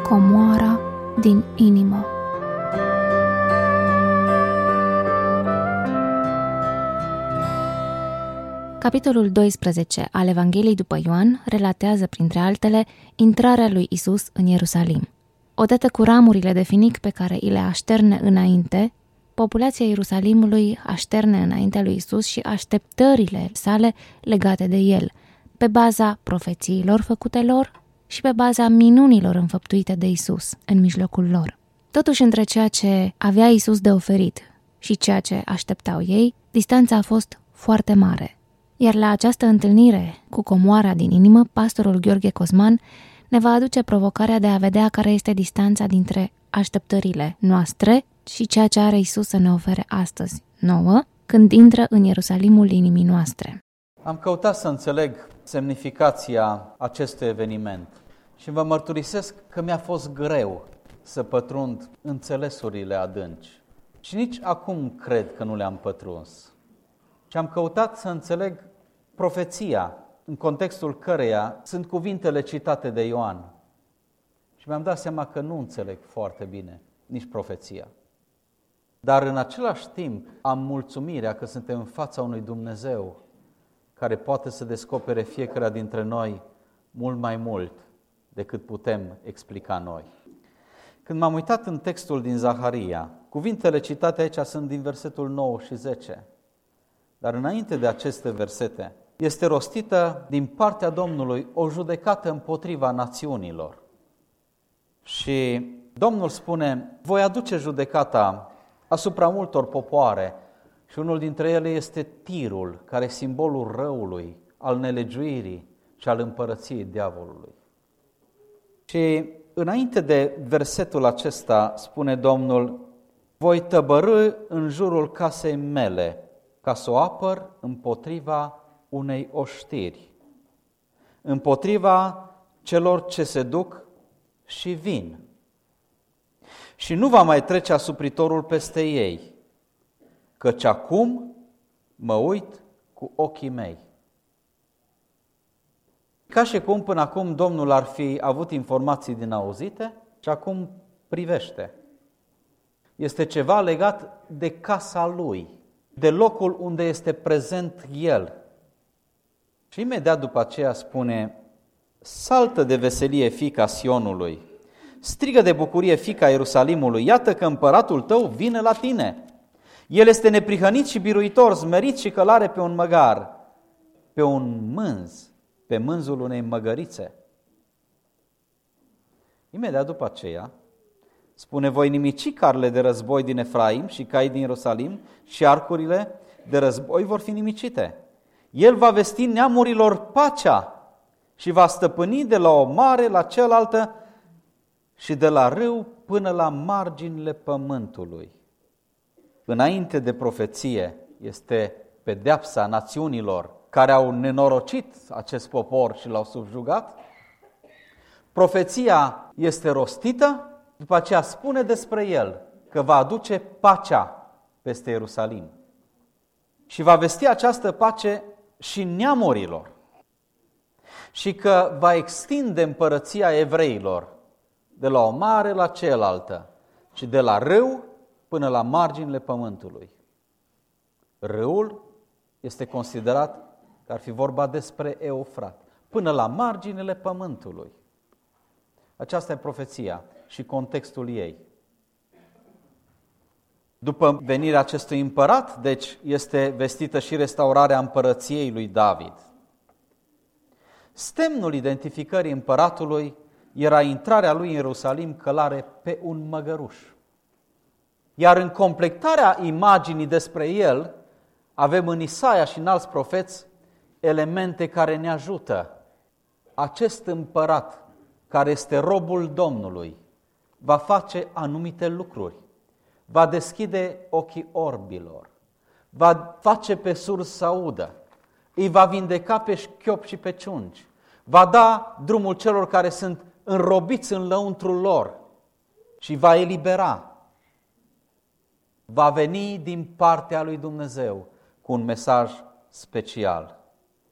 comoara din inimă. Capitolul 12 al Evangheliei după Ioan relatează, printre altele, intrarea lui Isus în Ierusalim. Odată cu ramurile de finic pe care îi le așterne înainte, populația Ierusalimului așterne înaintea lui Isus și așteptările sale legate de el, pe baza profețiilor făcute lor și pe baza minunilor înfăptuite de Isus în mijlocul lor. Totuși, între ceea ce avea Isus de oferit și ceea ce așteptau ei, distanța a fost foarte mare. Iar la această întâlnire cu comoara din inimă, pastorul Gheorghe Cosman ne va aduce provocarea de a vedea care este distanța dintre așteptările noastre și ceea ce are Isus să ne ofere astăzi nouă, când intră în Ierusalimul inimii noastre. Am căutat să înțeleg semnificația acestui eveniment și vă mărturisesc că mi-a fost greu să pătrund înțelesurile adânci. Și nici acum cred că nu le-am pătruns. Și am căutat să înțeleg profeția, în contextul căreia sunt cuvintele citate de Ioan. Și mi-am dat seama că nu înțeleg foarte bine nici profeția. Dar în același timp am mulțumirea că suntem în fața unui Dumnezeu care poate să descopere fiecare dintre noi mult mai mult decât putem explica noi. Când m-am uitat în textul din Zaharia, cuvintele citate aici sunt din versetul 9 și 10. Dar înainte de aceste versete, este rostită din partea Domnului o judecată împotriva națiunilor. Și Domnul spune, voi aduce judecata asupra multor popoare și unul dintre ele este Tirul, care e simbolul răului, al nelegiuirii și al împărăției diavolului. Și înainte de versetul acesta spune Domnul, voi tăbărî în jurul casei mele, ca să o apăr împotriva unei oștiri, împotriva celor ce se duc și vin. Și nu va mai trece asupritorul peste ei, căci acum mă uit cu ochii mei. Ca și cum până acum Domnul ar fi avut informații din auzite și acum privește. Este ceva legat de casa lui, de locul unde este prezent el. Și imediat după aceea spune, saltă de veselie, fiica Sionului, strigă de bucurie, fiica Ierusalimului, iată că împăratul tău vine la tine. El este neprihănit și biruitor, smerit și călare pe un măgar, pe un mânz, pe mânzul unei măgărițe. Imediat după aceea spune, voi nimici carele de război din Efraim și cai din Ierusalim și arcurile de război vor fi nimicite. El va vesti neamurilor pacea și va stăpâni de la o mare la cealaltă și de la râu până la marginile pământului. Înainte de profeție este pedeapsa națiunilor care au nenorocit acest popor și l-au subjugat. Profeția este rostită, după aceea spune despre el că va aduce pacea peste Ierusalim. Și va vesti această pace și neamurilor. Și că va extinde împărăția evreilor de la o mare la cealaltă și de la râu până la marginile pământului. Râul este considerat că ar fi vorba despre Eufrat, până la marginile pământului. Aceasta e profeția și contextul ei. După venirea acestui împărat, deci, este vestită și restaurarea împărăției lui David. Semnul identificării împăratului era intrarea lui în Ierusalim călare pe un măgăruș. Iar în completarea imaginii despre el, avem în Isaia și în alți profeți elemente care ne ajută. Acest împărat, care este robul Domnului, va face anumite lucruri. Va deschide ochii orbilor, va face pe surzi să audă, îi va vindeca pe șchiopi și pe ciungi, va da drumul celor care sunt înrobiți în lăuntrul lor și va elibera. Va veni din partea lui Dumnezeu cu un mesaj special.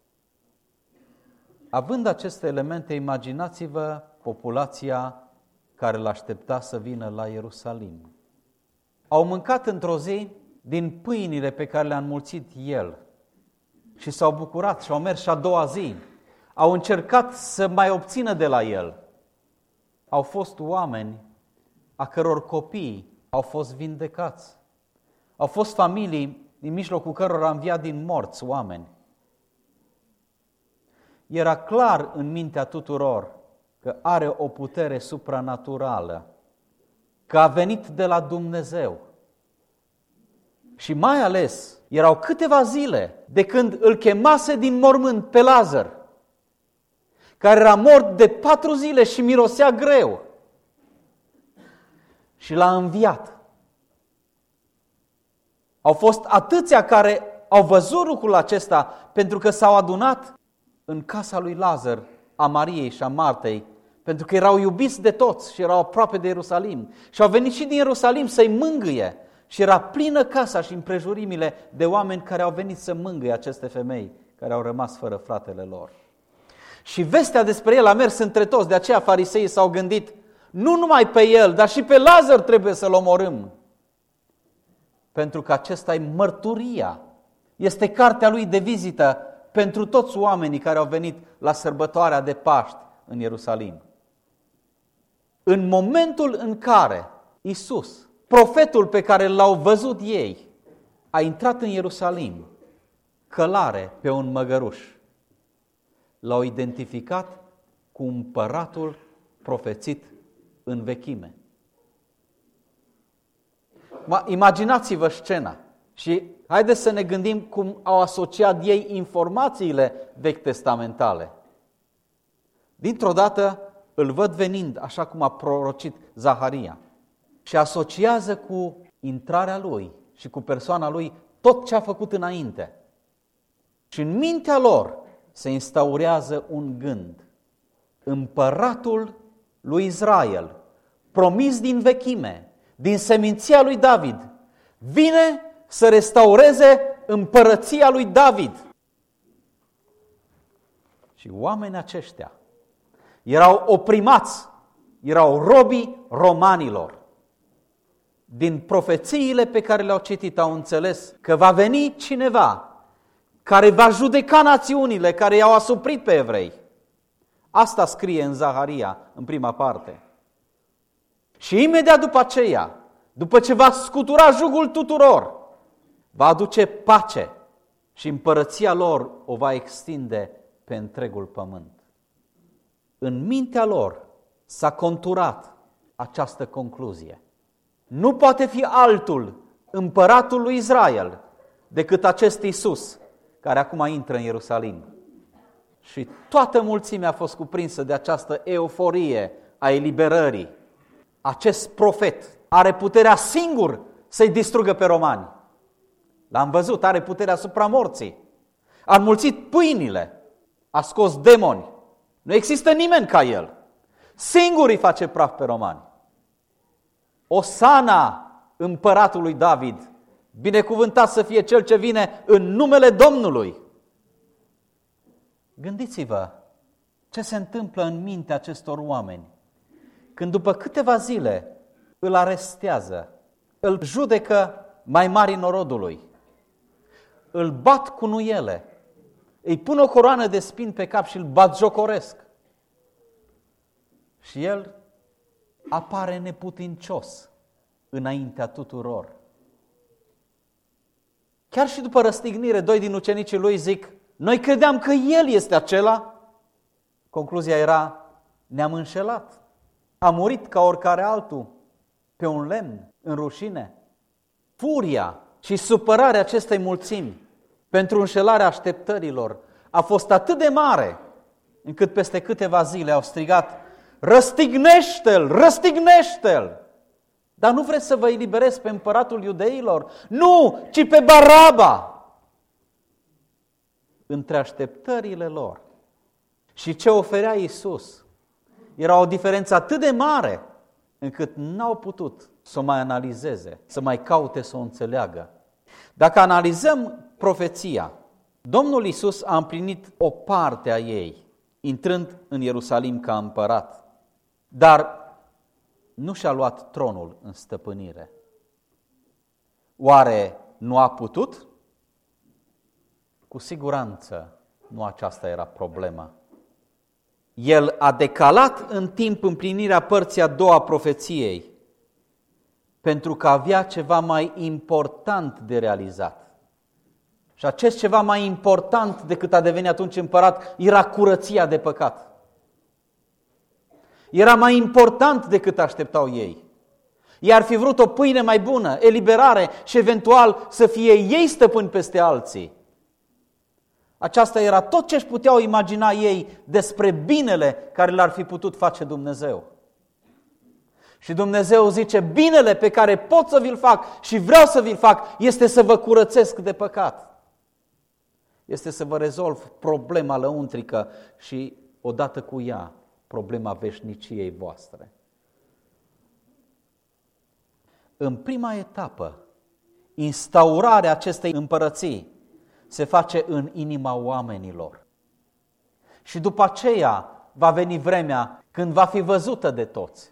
Având aceste elemente, imaginați-vă populația care l-aștepta să vină la Ierusalim. Au mâncat într-o zi din pâinile pe care le-a înmulțit El și s-au bucurat și au mers și a doua zi. Au încercat să mai obțină de la El. Au fost oameni a căror copii au fost vindecați. Au fost familii din mijlocul cărora a înviat din morți oameni. Era clar în mintea tuturor că are o putere supranaturală, că a venit de la Dumnezeu. Și mai ales, erau câteva zile de când îl chemase din mormânt pe Lazar, care era mort de 4 zile și mirosea greu. Și l-a înviat. Au fost atâția care au văzut lucrul acesta pentru că s-au adunat în casa lui Lazar, a Mariei și a Martei, pentru că erau iubiți de toți și erau aproape de Ierusalim. Și au venit și din Ierusalim să-i mângâie. Și era plină casa și împrejurimile de oameni care au venit să mângâie aceste femei care au rămas fără fratele lor. Și vestea despre el a mers între toți, de aceea fariseii s-au gândit, nu numai pe el, dar și pe Lazar trebuie să-l omorâm. Pentru că acesta e mărturia, este cartea lui de vizită pentru toți oamenii care au venit la sărbătoarea de Paști în Ierusalim. În momentul în care Iisus, profetul pe care l-au văzut ei, a intrat în Ierusalim, călare pe un măgăruș, l-au identificat cu împăratul profețit în vechime. Imaginați-vă scena și haideți să ne gândim cum au asociat ei informațiile vechi testamentale. Dintr-o dată îl văd venind, așa cum a prorocit Zaharia, și asociază cu intrarea lui și cu persoana lui tot ce a făcut înainte. Și în mintea lor se instaurează un gând. Împăratul lui Israel, promis din vechime, din seminția lui David, vine să restaureze împărăția lui David. Și oamenii aceștia erau oprimați, erau robii romanilor. Din profețiile pe care le-au citit au înțeles că va veni cineva care va judeca națiunile care i-au asuprit pe evrei. Asta scrie în Zaharia, în prima parte. Și imediat după aceea, după ce va scutura jugul tuturor, va aduce pace și împărăția lor o va extinde pe întregul pământ. În mintea lor s-a conturat această concluzie. Nu poate fi altul împăratul lui Israel decât acest Iisus care acum intră în Ierusalim. Și toată mulțimea a fost cuprinsă de această euforie a eliberării. Acest profet are puterea singur să-i distrugă pe romani. L-am văzut, are puterea asupra morții. A înmulțit pâinile, a scos demoni. Nu există nimeni ca el. Singur îi face praf pe romani. Osana împăratului David, binecuvântat să fie cel ce vine în numele Domnului. Gândiți-vă ce se întâmplă în mintea acestor oameni când după câteva zile îl arestează, îl judecă mai mari norodului, îl bat cu nuiele, îi pun o coroană de spini pe cap și îl batjocoresc. Și el apare neputincios înaintea tuturor. Chiar și după răstignire, 2 din ucenicii lui zic, noi credeam că el este acela. Concluzia era, ne-am înșelat. A murit ca oricare altul, pe un lemn, în rușine. Furia și supărarea acestei mulțimi pentru înșelarea așteptărilor a fost atât de mare, încât peste câteva zile au strigat, răstignește-l, răstignește-l! Dar nu vreți să vă eliberez pe împăratul iudeilor? Nu, ci pe Baraba! Între așteptările lor și ce oferea Iisus era o diferență atât de mare încât n-au putut să o mai analizeze, să mai caute să o înțeleagă. Dacă analizăm profeția, Domnul Iisus a împlinit o parte a ei, intrând în Ierusalim ca împărat. Dar nu și-a luat tronul în stăpânire. Oare nu a putut? Cu siguranță nu aceasta era problema. El a decalat în timp împlinirea părții a doua profeției, pentru că avea ceva mai important de realizat. Și acest ceva mai important decât a deveni atunci împărat era curăția de păcat. Era mai important decât așteptau ei. Ei ar fi vrut o pâine mai bună, eliberare și eventual să fie ei stăpâni peste alții. Aceasta era tot ce își puteau imagina ei despre binele care l-ar fi putut face Dumnezeu. Și Dumnezeu zice, binele pe care pot să vi-l fac și vreau să vi-l fac este să vă curățesc de păcat. Este să vă rezolv problema lăuntrică și odată cu ea problema veșniciei voastre. În prima etapă, instaurarea acestei împărății se face în inima oamenilor. Și după aceea va veni vremea când va fi văzută de toți.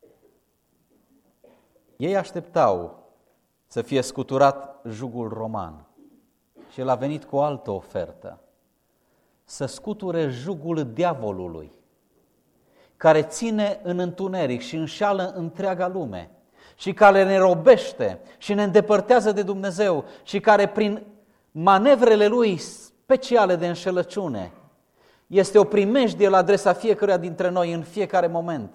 Ei așteptau să fie scuturat jugul roman și el a venit cu o altă ofertă, să scuture jugul diavolului, care ține în întuneric și înșală întreaga lume și care ne robește și ne îndepărtează de Dumnezeu și care prin manevrele lui speciale de înșelăciune este o primejdie la adresa fiecăruia dintre noi în fiecare moment,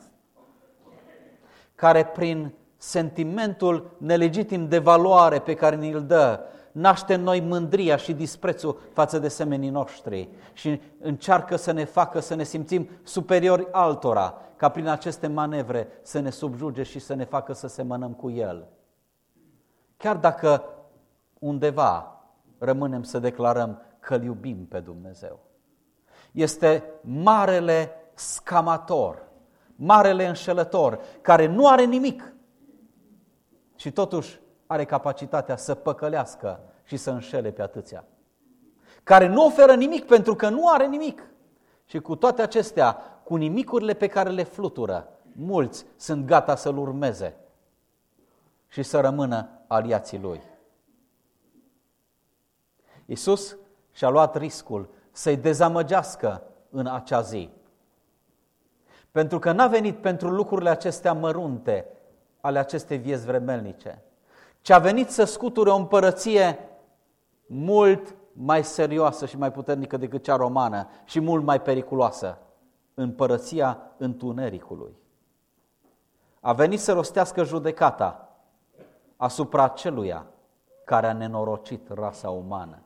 care prin sentimentul nelegitim de valoare pe care ni-l dă naște în noi mândria și disprețul față de semenii noștri și încearcă să ne facă să ne simțim superiori altora, ca prin aceste manevre să ne subjuge și să ne facă să semănăm cu el. Chiar dacă undeva rămânem să declarăm că îl iubim pe Dumnezeu. Este marele scamator, marele înșelător, care nu are nimic și totuși are capacitatea să păcălească și să înșele pe atâția. Care nu oferă nimic pentru că nu are nimic. Și cu toate acestea, cu nimicurile pe care le flutură, mulți sunt gata să-l urmeze și să rămână aliații lui. Iisus și-a luat riscul să-i dezamăgească în acea zi. Pentru că n-a venit pentru lucrurile acestea mărunte ale acestei vieți vremelnice, ci a venit să scuture o împărăție mult mai serioasă și mai puternică decât cea romană și mult mai periculoasă, împărăția întunericului. A venit să rostească judecata asupra aceluia care a nenorocit rasa umană.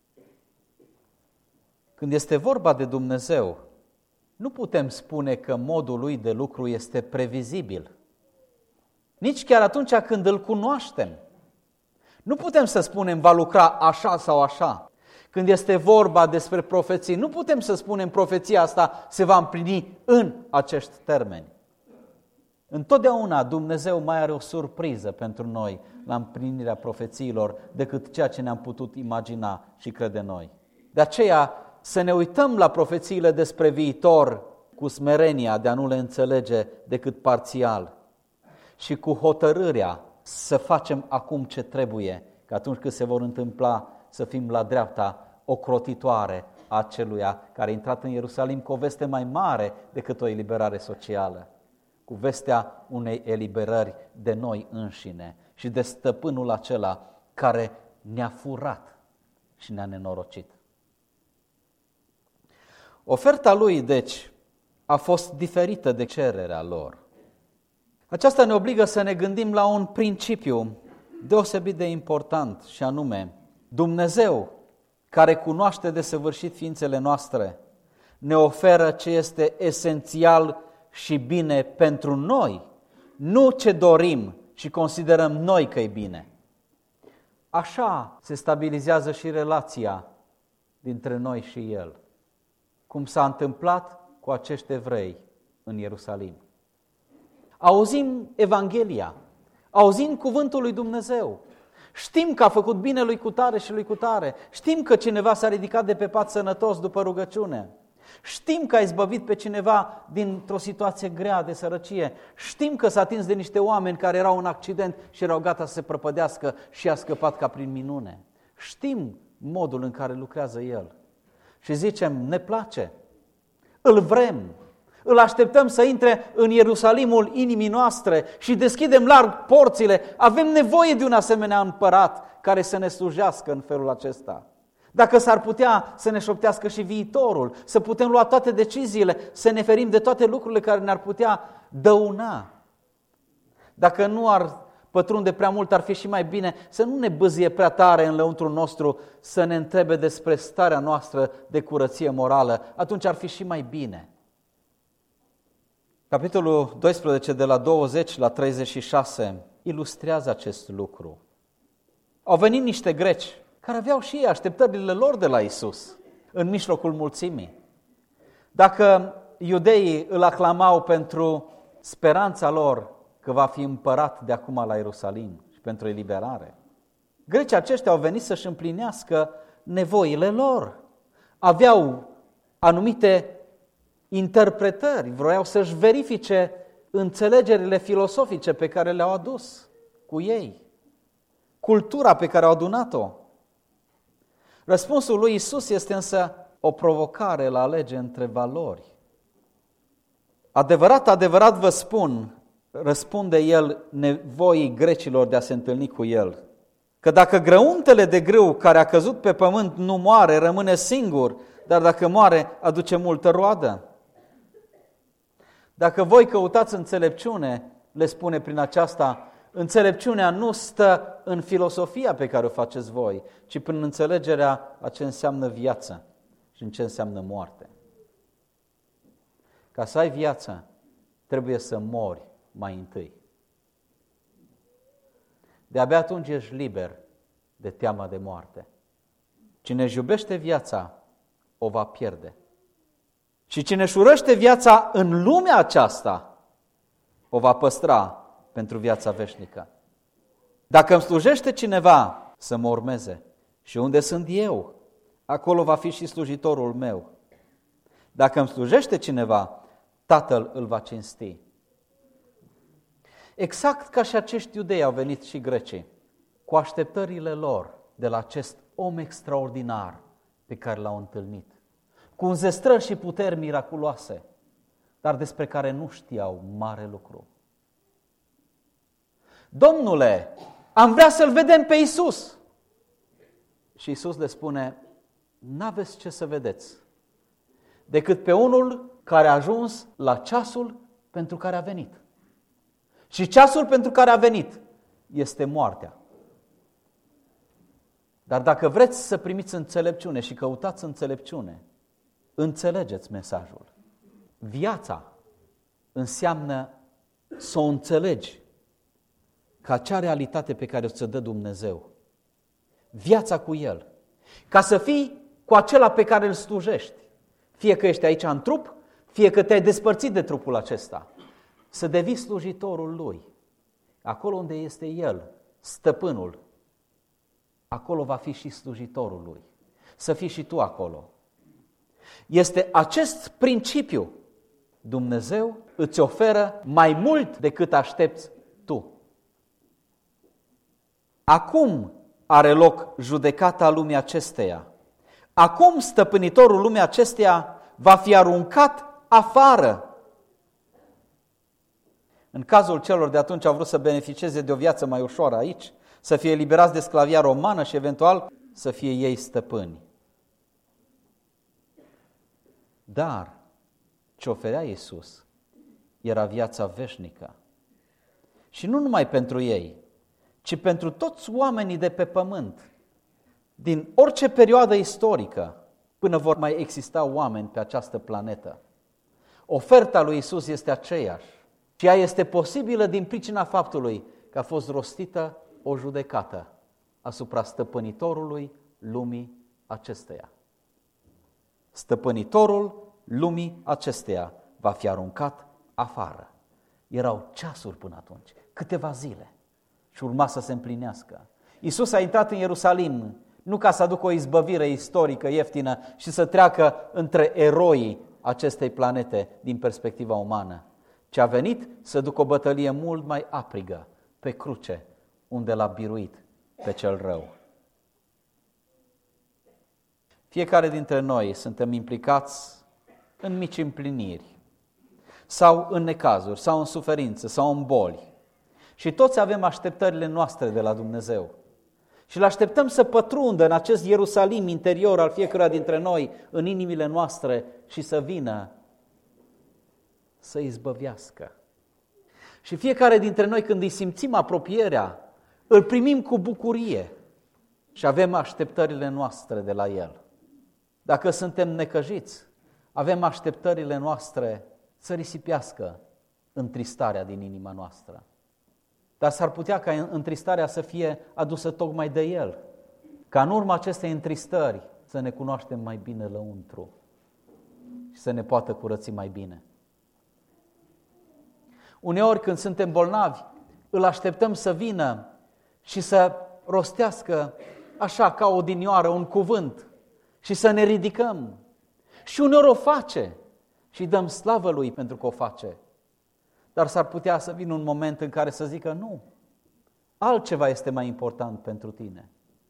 Când este vorba de Dumnezeu, nu putem spune că modul lui de lucru este previzibil. Nici chiar atunci când îl cunoaștem. Nu putem să spunem va lucra așa sau așa. Când este vorba despre profeții, nu putem să spunem profeția asta se va împlini în acești termeni. Întotdeauna Dumnezeu mai are o surpriză pentru noi la împlinirea profețiilor decât ceea ce ne-am putut imagina și crede noi. De aceea să ne uităm la profețiile despre viitor cu smerenia de a nu le înțelege decât parțial și cu hotărârea să facem acum ce trebuie, că atunci când se vor întâmpla să fim la dreapta ocrotitoare a aceluia care a intrat în Ierusalim cu o veste mai mare decât o eliberare socială, cu vestea unei eliberări de noi înșine și de stăpânul acela care ne-a furat și ne-a nenorocit. Oferta lui, deci, a fost diferită de cererea lor. Aceasta ne obligă să ne gândim la un principiu deosebit de important și anume, Dumnezeu, care cunoaște desăvârșit ființele noastre, ne oferă ce este esențial și bine pentru noi, nu ce dorim și considerăm noi că e bine. Așa se stabilizează și relația dintre noi și El, cum s-a întâmplat cu acești evrei în Ierusalim. Auzim Evanghelia, auzim cuvântul lui Dumnezeu, știm că a făcut bine lui cutare și lui cutare, știm că cineva s-a ridicat de pe pat sănătos după rugăciune, Știm că a izbăvit pe cineva dintr-o situație grea de sărăcie. Știm că s-a atins de niște oameni care erau în accident și erau gata să se prăpădească și a scăpat ca prin minune. Știm modul în care lucrează El. Și zicem, ne place, îl vrem, îl așteptăm să intre în Ierusalimul inimii noastre și deschidem larg porțile. Avem nevoie de un asemenea împărat care să ne slujească în felul acesta. Dacă s-ar putea să ne șoptească și viitorul, să putem lua toate deciziile, să ne ferim de toate lucrurile care ne-ar putea dăuna. Dacă nu ar pătrunde prea mult, ar fi și mai bine să nu ne bâzie prea tare în lăuntrul nostru, să ne întrebe despre starea noastră de curăție morală. Atunci ar fi și mai bine. Capitolul 12, de la 20 la 36, ilustrează acest lucru. Au venit niște greci care aveau și ei așteptările lor de la Iisus în mijlocul mulțimii. Dacă iudeii îl aclamau pentru speranța lor că va fi împărat de acum la Ierusalim și pentru eliberare, grecii aceștia au venit să-și împlinească nevoile lor. Aveau anumite interpretări, vroiau să-și verifice înțelegerile filosofice pe care le-au adus cu ei, cultura pe care au adunat-o. Răspunsul lui Iisus este însă o provocare la a alege între valori. Adevărat, adevărat vă spun, răspunde El nevoii grecilor de a se întâlni cu El, că dacă grăuntele de grâu care a căzut pe pământ nu moare, rămâne singur, dar dacă moare, aduce multă roadă. Dacă voi căutați înțelepciune, le spune prin aceasta, înțelepciunea nu stă în filosofia pe care o faceți voi, ci prin înțelegerea a ce înseamnă viață și în ce înseamnă moarte. Ca să ai viață, trebuie să mori mai întâi. De-abia atunci ești liber de teama de moarte. Cine își iubește viața, o va pierde. Și cine își urăște viața în lumea aceasta, o va păstra pentru viața veșnică. Dacă îmi slujește cineva, să mă urmeze. Și unde sunt eu, acolo va fi și slujitorul meu. Dacă îmi slujește cineva, Tatăl îl va cinsti. Exact ca și acești iudei au venit și grecii, cu așteptările lor de la acest om extraordinar pe care l-au întâlnit, cu înzestrări și puteri miraculoase, dar despre care nu știau mare lucru. Domnule, am vrea să-L vedem pe Iisus. Și Iisus le spune, n-aveți ce să vedeți, decât pe unul care a ajuns la ceasul pentru care a venit. Și ceasul pentru care a venit este moartea. Dar dacă vreți să primiți înțelepciune și căutați înțelepciune, înțelegeți mesajul. Viața înseamnă să o înțelegi ca acea realitate pe care o ți-o dă Dumnezeu. Viața cu El. Ca să fii cu acela pe care îl slujești. Fie că ești aici în trup, fie că te-ai despărțit de trupul acesta. Să devii slujitorul Lui. Acolo unde este El, stăpânul, acolo va fi și slujitorul Lui. Să fii și tu acolo. Este acest principiu. Dumnezeu îți oferă mai mult decât aștepți tu. Acum are loc judecata lumii acesteia. Acum stăpânitorul lumii acesteia va fi aruncat afară. În cazul celor de atunci au vrut să beneficieze de o viață mai ușoară aici, să fie eliberați de sclavia romană și eventual să fie ei stăpâni. Dar ce oferea Iisus era viața veșnică. Și nu numai pentru ei, ci pentru toți oamenii de pe pământ, din orice perioadă istorică, până vor mai exista oameni pe această planetă. Oferta lui Iisus este aceeași și ea este posibilă din pricina faptului că a fost rostită o judecată asupra stăpânitorului lumii acesteia. Stăpânitorul lumii acesteia va fi aruncat afară. Erau ceasuri până atunci, câteva zile și urma să se împlinească. Iisus a intrat în Ierusalim nu ca să aducă o izbăvire istorică ieftină și să treacă între eroii acestei planete din perspectiva umană, ci a venit să ducă o bătălie mult mai aprigă pe cruce, unde l-a biruit pe cel rău. Fiecare dintre noi suntem implicați în mici împliniri, sau în necazuri, sau în suferință, sau în boli. Și toți avem așteptările noastre de la Dumnezeu. Și îl așteptăm să pătrundă în acest Ierusalim interior al fiecăruia dintre noi, în inimile noastre, și să vină să izbăvească. Și fiecare dintre noi, când îi simțim apropierea, îl primim cu bucurie și avem așteptările noastre de la El. Dacă suntem necăjiți, avem așteptările noastre să risipească întristarea din inima noastră. Dar s-ar putea ca întristarea să fie adusă tocmai de El, ca în urma acestei întristări să ne cunoaștem mai bine lăuntru și să ne poată curăți mai bine. Uneori când suntem bolnavi, îl așteptăm să vină și să rostească așa ca odinioară un cuvânt și să ne ridicăm. Și uneori o face și dăm slavă Lui pentru că o face. Dar s-ar putea să vină un moment în care să zică nu, altceva este mai important pentru tine.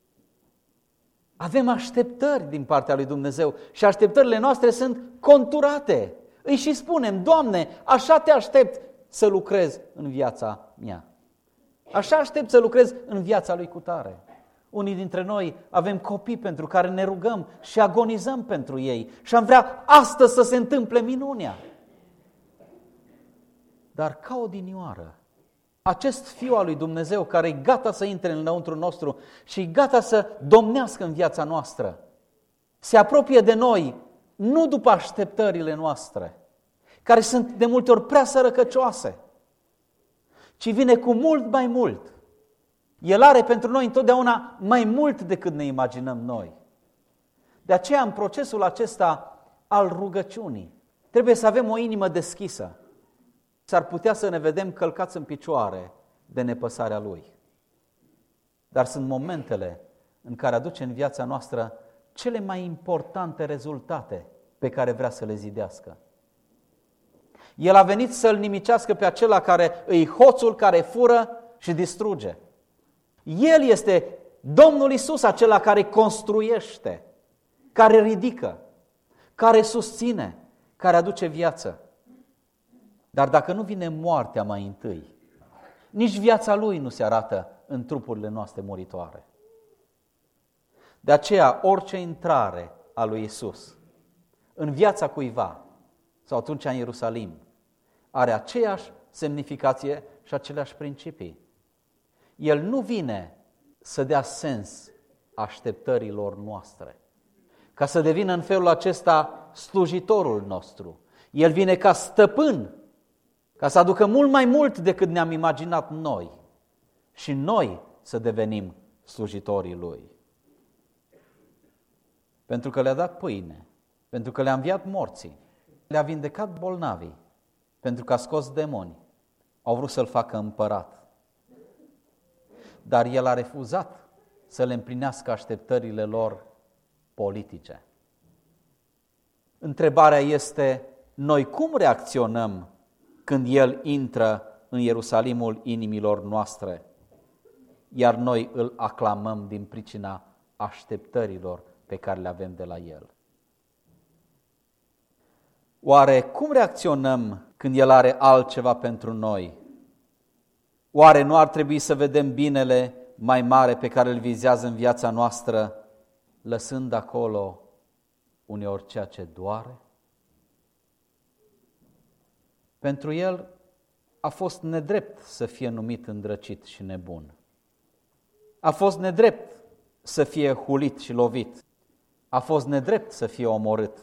Avem așteptări din partea lui Dumnezeu și așteptările noastre sunt conturate. Îi și spunem, Doamne, așa te aștept să lucrez în viața mea. Așa aștept să lucrez în viața lui cutare. Unii dintre noi avem copii pentru care ne rugăm și agonizăm pentru ei și am vrea astăzi să se întâmple minunea. Dar ca odinioară, acest Fiu al lui Dumnezeu care e gata să intre înăuntru nostru și e gata să domnească în viața noastră, se apropie de noi nu după așteptările noastre, care sunt de multe ori prea sărăcăcioase, ci vine cu mult mai mult. El are pentru noi întotdeauna mai mult decât ne imaginăm noi. De aceea, în procesul acesta al rugăciunii, trebuie să avem o inimă deschisă. S-ar putea să ne vedem călcați în picioare de nepăsarea Lui. Dar sunt momentele în care aduce în viața noastră cele mai importante rezultate pe care vrea să le zidească. El a venit să-l nimicească pe acela care îi hoțul, care fură și distruge. El este Domnul Iisus, acela care construiește, care ridică, care susține, care aduce viață. Dar dacă nu vine moartea mai întâi, nici viața Lui nu se arată în trupurile noastre muritoare. De aceea, orice intrare a lui Iisus în viața cuiva, sau atunci în Ierusalim, are aceeași semnificație și aceleași principii. El nu vine să dea sens așteptărilor noastre, ca să devină în felul acesta slujitorul nostru. El vine ca stăpân, ca să aducă mult mai mult decât ne-am imaginat noi și noi să devenim slujitorii Lui. Pentru că le-a dat pâine, pentru că le-a înviat morții, le-a vindecat bolnavii, pentru că a scos demoni, au vrut să-L facă împărat. Dar El a refuzat să le împlinească așteptările lor politice. Întrebarea este, noi cum reacționăm când El intră în Ierusalimul inimilor noastre, iar noi îl aclamăm din pricina așteptărilor pe care le avem de la El? Oare cum reacționăm când El are altceva pentru noi? Oare nu ar trebui să vedem binele mai mare pe care îl vizează în viața noastră, lăsând acolo uneori ceea ce doare? Pentru El a fost nedrept să fie numit îndrăcit și nebun. A fost nedrept să fie hulit și lovit. A fost nedrept să fie omorât.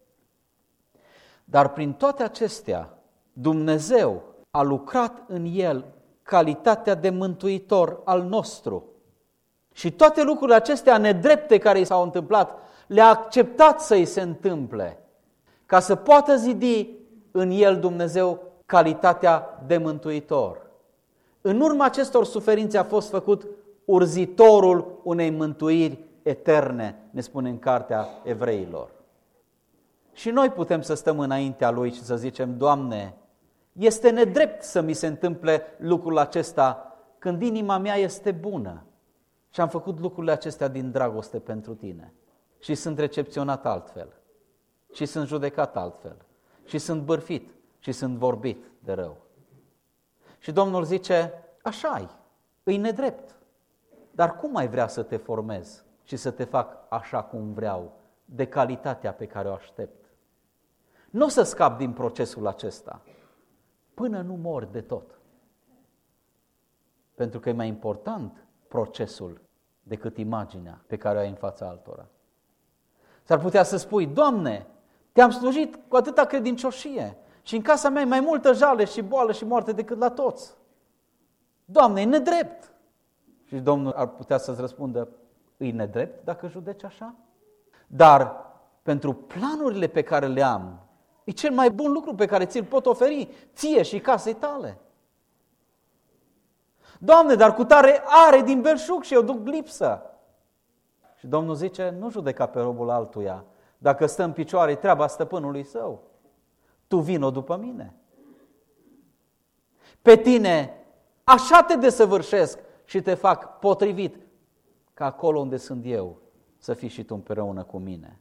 Dar prin toate acestea, Dumnezeu a lucrat în El calitatea de mântuitor al nostru. Și toate lucrurile acestea nedrepte care i s-au întâmplat, le-a acceptat să-i se întâmple, ca să poată zidi în El Dumnezeu calitatea de mântuitor. În urma acestor suferințe a fost făcut urzitorul unei mântuiri eterne, ne spune în cartea Evreilor. Și noi putem să stăm înaintea Lui și să zicem, Doamne, este nedrept să mi se întâmple lucrul acesta când inima mea este bună și am făcut lucrurile acestea din dragoste pentru Tine și sunt recepționat altfel și sunt judecat altfel și sunt bârfit și sunt vorbit de rău. Și Domnul zice, așa-i, îi nedrept, dar cum ai vrea să te formez și să te fac așa cum vreau, de calitatea pe care o aștept? Nu o să scap din procesul acesta până nu mor de tot. Pentru că e mai important procesul decât imaginea pe care o ai în fața altora. S-ar putea să spui, Doamne, te-am slujit cu atâta credincioșie și în casa mea e mai multă jale și boală și moarte decât la toți. Doamne, e nedrept. Și Domnul ar putea să-ți răspundă, e nedrept dacă judeci așa? Dar pentru planurile pe care le am, e cel mai bun lucru pe care ți-l pot oferi ție și casei tale. Doamne, dar cutare are din belșug și eu duc lipsă. Și Domnul zice, nu judeca pe robul altuia. Dacă stă în picioare, e treaba stăpânului său. Tu vino după mine. Pe tine așa te desăvârșesc și te fac potrivit, ca acolo unde sunt eu să fii și tu împreună cu mine.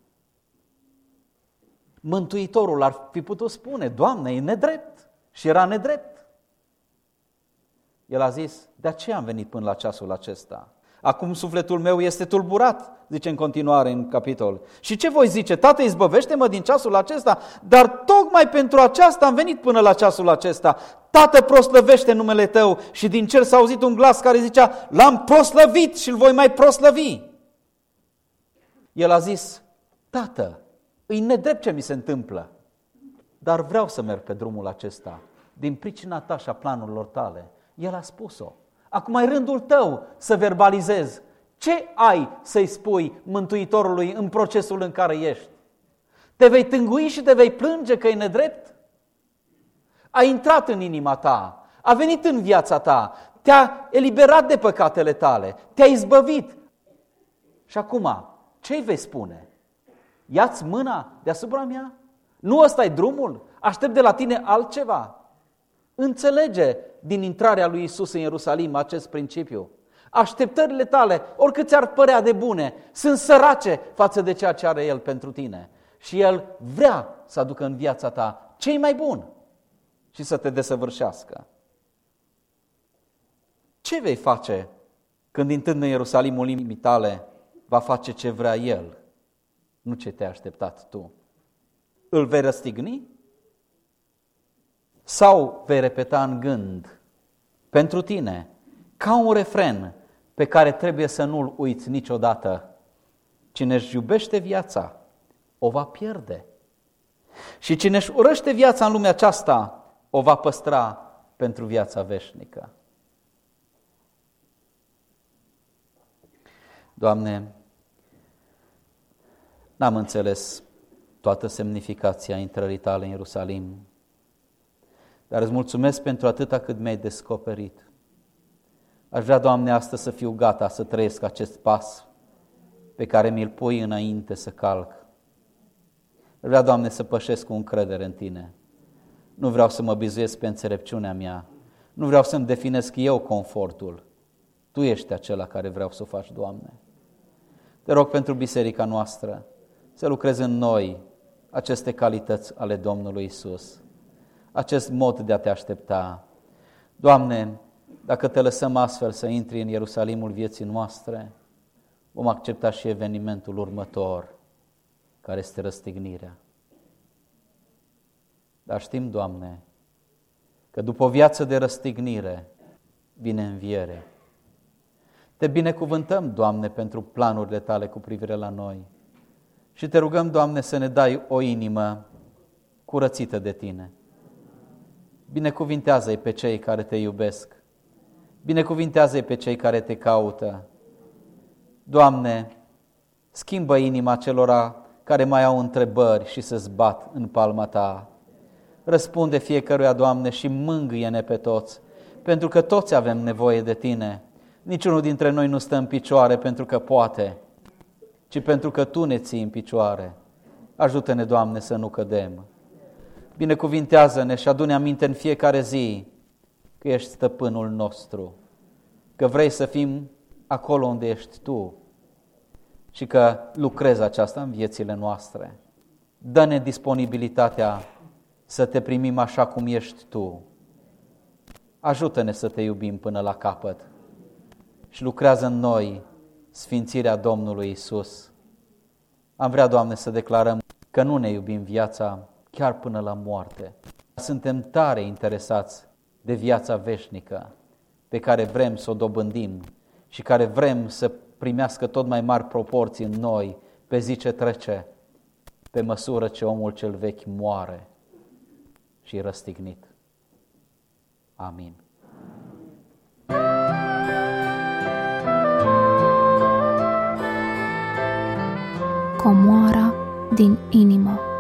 Mântuitorul ar fi putut spune, Doamne, e nedrept. Și era nedrept. El a zis, de aceea am venit până la ceasul acesta. Acum sufletul meu este tulburat, zice în continuare în capitol. Și ce voi zice? Tată, izbăvește-mă din ceasul acesta, dar tocmai pentru aceasta am venit până la ceasul acesta. Tată, proslăvește numele Tău. Și din cer s-a auzit un glas care zicea, L-am proslăvit și îl voi mai proslăvi. El a zis, Tată, e nedrept ce mi se întâmplă, dar vreau să merg pe drumul acesta, din pricina Ta și a planurilor Tale. El a spus-o. Acum e rândul tău să verbalizezi. Ce ai să-i spui Mântuitorului în procesul în care ești? Te vei tângui și te vei plânge că e nedrept? A intrat în inima ta, a venit în viața ta, te-a eliberat de păcatele tale, te-a izbăvit. Și acum, ce-i vei spune? Ia-ți mâna deasupra mea? Nu ăsta e drumul? Aștept de la tine altceva? Înțelege din intrarea lui Iisus în Ierusalim acest principiu. Așteptările tale, oricât ți-ar părea de bune, sunt sărace față de ceea ce are El pentru tine. Și El vrea să aducă în viața ta ce-i mai bun și să te desăvârșească. Ce vei face când intrând în Ierusalimul inimii tale va face ce vrea El, nu ce te-ai așteptat tu? Îl vei răstigni? Sau vei repeta în gând pentru tine, ca un refren pe care trebuie să nu-l uiți niciodată: cine își iubește viața, o va pierde. Și cine își urăște viața în lumea aceasta, o va păstra pentru viața veșnică. Doamne, n-am înțeles toată semnificația intrării Tale în Ierusalim, dar îți mulțumesc pentru atâta cât mi-ai descoperit. Aș vrea, Doamne, astăzi să fiu gata să trăiesc acest pas pe care mi-l pui înainte să calc. Aș vrea, Doamne, să pășesc cu încredere în Tine. Nu vreau să mă bizuiesc pe înțelepciunea mea. Nu vreau să-mi definesc eu confortul. Tu ești acela care vreau să o faci, Doamne. Te rog pentru biserica noastră să lucrezi în noi aceste calități ale Domnului Iisus, acest mod de a Te aștepta. Doamne, dacă Te lăsăm astfel să intri în Ierusalimul vieții noastre, vom accepta și evenimentul următor, care este răstignirea. Dar știm, Doamne, că după o viață de răstignire vine înviere. Te binecuvântăm, Doamne, pentru planurile Tale cu privire la noi și Te rugăm, Doamne, să ne dai o inimă curățită de Tine. Binecuvintează-i pe cei care Te iubesc, binecuvintează-i pe cei care Te caută. Doamne, schimbă inima celora care mai au întrebări și se zbat în palma Ta. Răspunde fiecăruia, Doamne, și mângâie-ne pe toți, pentru că toți avem nevoie de Tine. Niciunul dintre noi nu stă în picioare pentru că poate, ci pentru că Tu ne ții în picioare. Ajută-ne, Doamne, să nu cădem. Binecuvintează-ne și adu-ne aminte în fiecare zi că ești stăpânul nostru, că vrei să fim acolo unde ești Tu și că lucrezi aceasta în viețile noastre. Dă-ne disponibilitatea să Te primim așa cum ești Tu. Ajută-ne să Te iubim până la capăt și lucrează în noi sfințirea Domnului Isus. Am vrea, Doamne, să declarăm că nu ne iubim viața chiar până la moarte. Suntem tare interesați de viața veșnică pe care vrem să o dobândim și care vrem să primească tot mai mari proporții în noi pe zi ce trece, pe măsură ce omul cel vechi moare și e răstignit. Amin. Comoara din inimă.